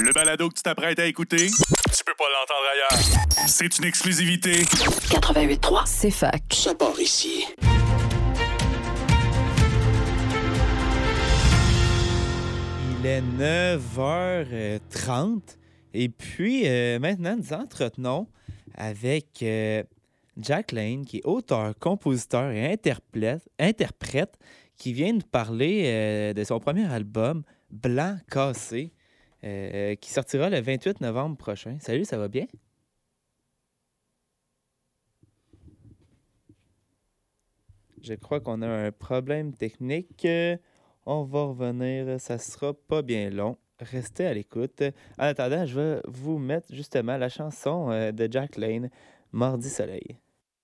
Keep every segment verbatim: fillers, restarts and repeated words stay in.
Le balado que tu t'apprêtes à écouter, tu peux pas l'entendre ailleurs. C'est une exclusivité. quatre-vingt-huit trois, c'est fac. Ça part ici. Il est neuf heures trente et puis euh, maintenant nous entretenons avec euh, Jack Lane, qui est auteur, compositeur et interprète, interprète qui vient nous parler euh, de son premier album, Blanc Cassé, euh, qui sortira le vingt-huit novembre prochain. Salut, ça va bien? Je crois qu'on a un problème technique. On va revenir, ça sera pas bien long. Restez à l'écoute. En attendant, je vais vous mettre justement la chanson euh, de Jack Lane, Mardi Soleil.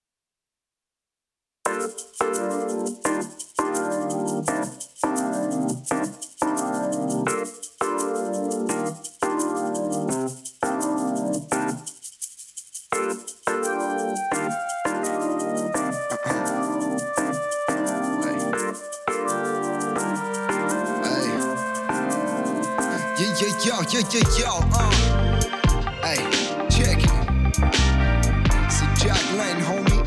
Yo, yo, yo, yo, uh. Hey, check it. C'est Jack Lane, homie.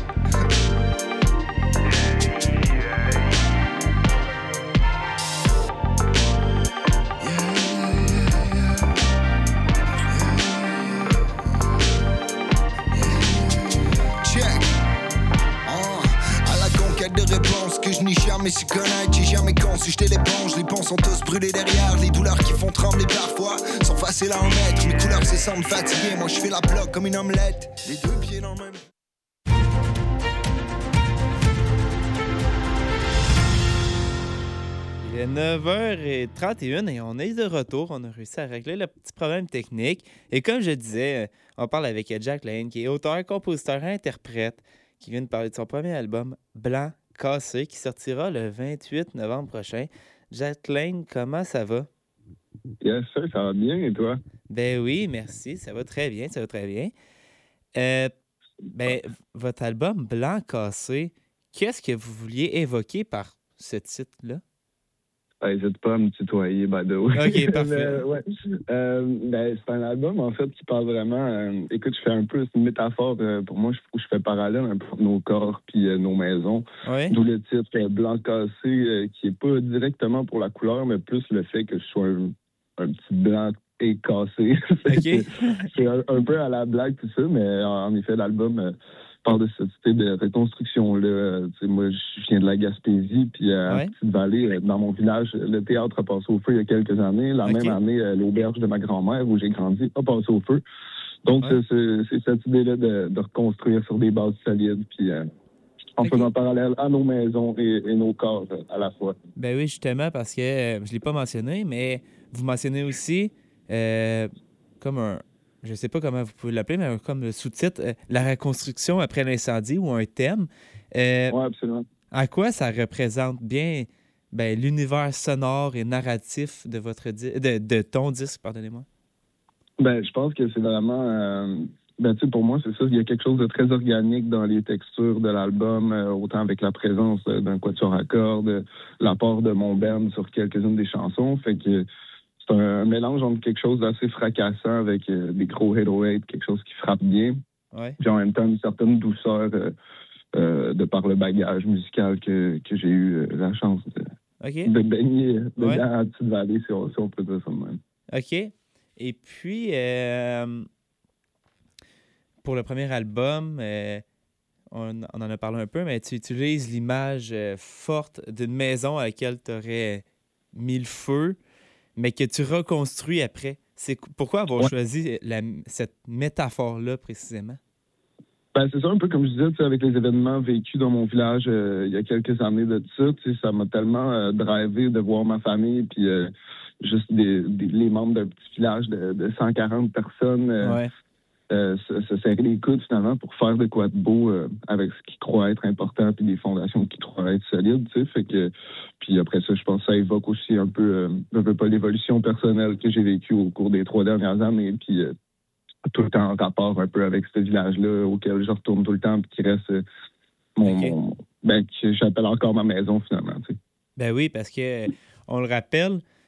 De réponses que je n'ai jamais su connaître. J'ai jamais conçu jeter l'éponge. Les ponts sont tous brûlés derrière. Les douleurs qui font trembler parfois sont faciles à en mettre. Mes couleurs se semblent fatiguées. Moi je fais la bloc comme une omelette. Les deux pieds dans le même. Il est neuf heures trente et une et on est de retour. On a réussi à régler le petit problème technique. Et comme je disais, on parle avec Jack Lane, qui est auteur, compositeur, interprète, qui vient de parler de son premier album, Blanc Cassé, qui sortira le vingt-huit novembre prochain. Jack Lane, comment ça va? Yes, sir, ça va bien, et toi? Ben oui, merci, ça va très bien, ça va très bien. Euh, ben, votre album Blanc Cassé, qu'est-ce que vous vouliez évoquer par ce titre-là? N'hésite pas à me tutoyer, by the way. OK, parfait. Mais, ouais. euh, ben, c'est un album, en fait, qui parle vraiment... Euh, écoute, je fais un peu une métaphore, euh, pour moi, je, je fais parallèle un peu entre nos corps puis euh, nos maisons. Oui. D'où le titre euh, Blanc Cassé, euh, qui est pas directement pour la couleur, mais plus le fait que je sois un, un petit blanc et cassé. OK. C'est un, un peu à la blague, tout ça, mais en, en effet, l'album... Euh, parle de cette idée de reconstruction-là. Euh, moi, je viens de la Gaspésie, puis euh, ouais. à Petite-Vallée, euh, dans mon village, le théâtre a passé au feu il y a quelques années. La okay. même année, euh, l'auberge de ma grand-mère, où j'ai grandi, a passé au feu. Donc, ouais. c'est, c'est cette idée-là de, de reconstruire sur des bases solides, puis euh, en okay. faisant parallèle à nos maisons et, et nos corps euh, à la fois. Ben oui, justement, parce que euh, je ne l'ai pas mentionné, mais vous mentionnez aussi euh, comme un... je ne sais pas comment vous pouvez l'appeler, mais comme le sous-titre, euh, la reconstruction après l'incendie ou un thème. Euh, oui, absolument. À quoi ça représente bien ben, l'univers sonore et narratif de votre di- de, de ton disque, pardonnez-moi? Ben, je pense que c'est vraiment... Euh, ben, tu sais, pour moi, c'est ça. Il y a quelque chose de très organique dans les textures de l'album, euh, autant avec la présence euh, d'un quatuor à cordes, l'apport de mon band sur quelques-unes des chansons. Fait que c'est un mélange entre quelque chose d'assez fracassant avec euh, des gros hit oh eight, quelque chose qui frappe bien. Ouais. Puis en même temps, une certaine douceur euh, euh, de par le bagage musical que, que j'ai eu euh, la chance de, okay. de baigner dedans ouais. à Petite-Vallée, si on, si on peut dire ça de même. OK. Et puis, euh, pour le premier album, euh, on, on en a parlé un peu, mais tu utilises l'image euh, forte d'une maison à laquelle tu aurais mis le feu, mais que tu reconstruis après. C'est pourquoi avoir ouais. choisi la, cette métaphore-là précisément? Ben, c'est ça, un peu comme je disais, avec les événements vécus dans mon village euh, il y a quelques années de ça, ça m'a tellement euh, drivé de voir ma famille, puis euh, juste des, des, les membres d'un petit village de, de cent quarante personnes euh, ouais. euh, se, se serrer les coudes finalement pour faire de quoi de beau euh, avec ce qui croit être important, puis des fondations qui croient être solides, tu sais, fait que puis après ça, je pense que ça évoque aussi un peu, euh, un peu pas l'évolution personnelle que j'ai vécue au cours des trois dernières années, puis euh, tout le temps en rapport un peu avec ce village-là auquel je retourne tout le temps, puis qui reste euh, mon, okay. mon ben que j'appelle encore ma maison finalement, tu sais. Ben oui, parce que on le rappelle,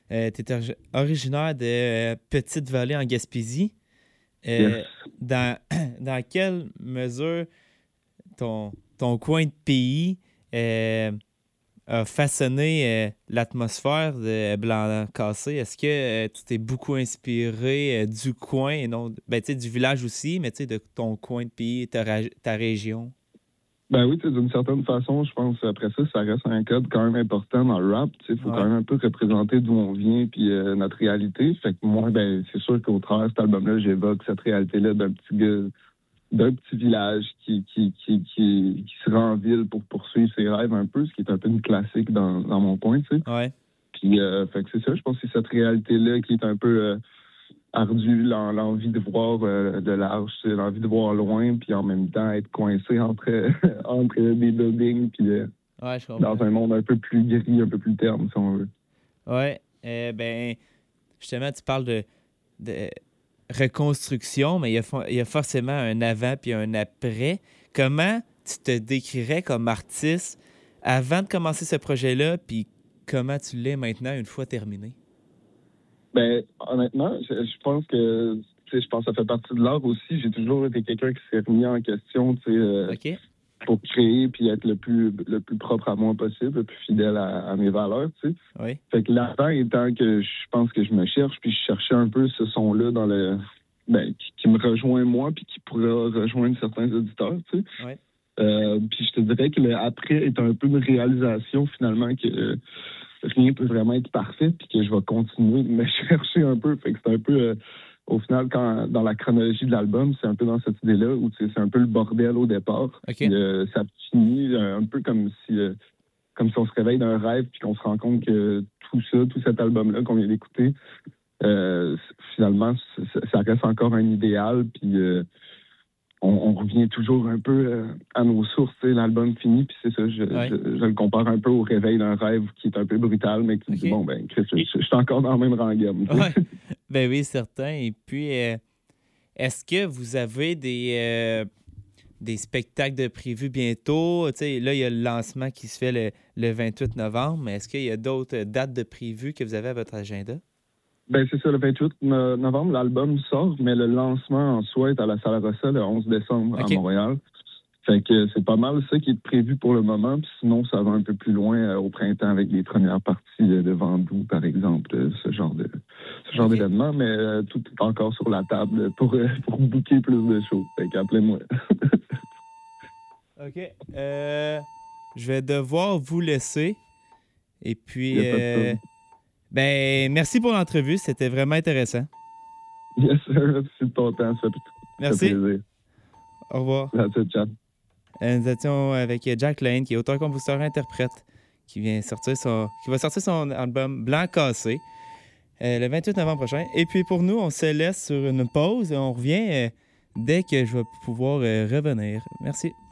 Euh, tu es originaire de euh, Petite-Vallée en Gaspésie. Euh, Yes. dans, dans quelle mesure ton, ton coin de pays euh, a façonné euh, l'atmosphère de Blanc Cassé? Est-ce que euh, tu t'es beaucoup inspiré euh, du coin et non ben, tu sais, du village aussi, mais tu sais, de ton coin de pays, ta, ra- ta région? Ben oui, tu sais, d'une certaine façon, je pense, après ça, ça reste un code quand même important dans le rap. Il faut Ouais. quand même un peu représenter d'où on vient puis euh, notre réalité. Fait que moi, ben, c'est sûr qu'au travers de cet album-là, j'évoque cette réalité-là d'un petit gars, d'un petit village qui, qui, qui, qui, qui se rend en ville pour poursuivre ses rêves un peu, ce qui est un peu une classique dans, dans mon coin, tu sais. Ouais. Puis, euh, fait que c'est ça, je pense que c'est cette réalité-là qui est un peu euh, ardue, l'en- l'envie de voir euh, de large, tu sais, l'envie de voir loin, puis en même temps être coincé entre, entre des buildings, puis euh, Ouais, je comprends. dans un monde un peu plus gris, un peu plus terne, si on veut. Ouais. Euh, ben, justement, tu parles de, de reconstruction, mais il y, a, fo- il y a forcément un avant puis un après. Comment tu te décrirais comme artiste avant de commencer ce projet-là, puis comment tu l'es maintenant une fois terminé? Ben, honnêtement, je, je pense que, tu sais, je pense que ça fait partie de l'art aussi. J'ai toujours été quelqu'un qui s'est remis en question, tu sais, euh, OK? pour créer puis être le plus le plus propre à moi possible, le plus fidèle à, à mes valeurs, tu sais. Oui. Fait que l'avant étant que je pense que je me cherche, puis je cherchais un peu ce son-là dans le ben, qui, qui me rejoint moi, puis qui pourrait rejoindre certains auditeurs, tu sais. Ouais. Euh, puis je te dirais que le après est un peu une réalisation finalement que euh, rien peut vraiment être parfait, puis que je vais continuer de me chercher un peu. Fait que c'est un peu euh, au final, quand dans la chronologie de l'album, c'est un peu dans cette idée-là où tu sais, c'est un peu le bordel au départ. OK. Puis, euh, ça finit euh, un peu comme si euh, comme si on se réveille d'un rêve puis qu'on se rend compte que tout ça, tout cet album-là qu'on vient d'écouter, euh, finalement, ça, ça reste encore un idéal. Puis euh, on, on revient toujours un peu euh, à nos sources. Tu sais, l'album finit, puis c'est ça, je, Ouais. je, je le compare un peu au réveil d'un rêve qui est un peu brutal, mais qui OK. dit, bon, ben, Chris, je, je, je suis encore dans le même rengaine. tu sais. Ouais. Ben oui, certain. Et puis, euh, est-ce que vous avez des, euh, des spectacles de prévus bientôt? Tu sais, là, il y a le lancement qui se fait le, le vingt-huit novembre, mais est-ce qu'il y a d'autres dates de prévues que vous avez à votre agenda? Ben, c'est ça, le vingt-huit no- novembre, l'album sort, mais le lancement en soi est à la Salle Rossa le onze décembre OK. à Montréal. Fait que c'est pas mal ça qui est prévu pour le moment, puis sinon, ça va un peu plus loin euh, au printemps avec les premières parties de, de Vendoux, par exemple, euh, ce genre de ce genre OK. d'événement, mais euh, tout est encore sur la table pour, euh, pour booker plus de shows. Fait qu'appelez-moi. OK. Euh, je vais devoir vous laisser. Et puis, Y a pas de euh, trouble. ben, merci pour l'entrevue. C'était vraiment intéressant. Yes, sir, merci de ton temps, ça fait, ça fait Merci. plaisir. Au revoir. That's it, chat. Euh, Nous étions avec Jack Lane, qui est auteur, compositeur, interprète, qui vient sortir son, qui va sortir son album Blanc Cassé euh, le vingt-huit novembre prochain. Et puis pour nous, on se laisse sur une pause et on revient euh, dès que je vais pouvoir euh, revenir. Merci.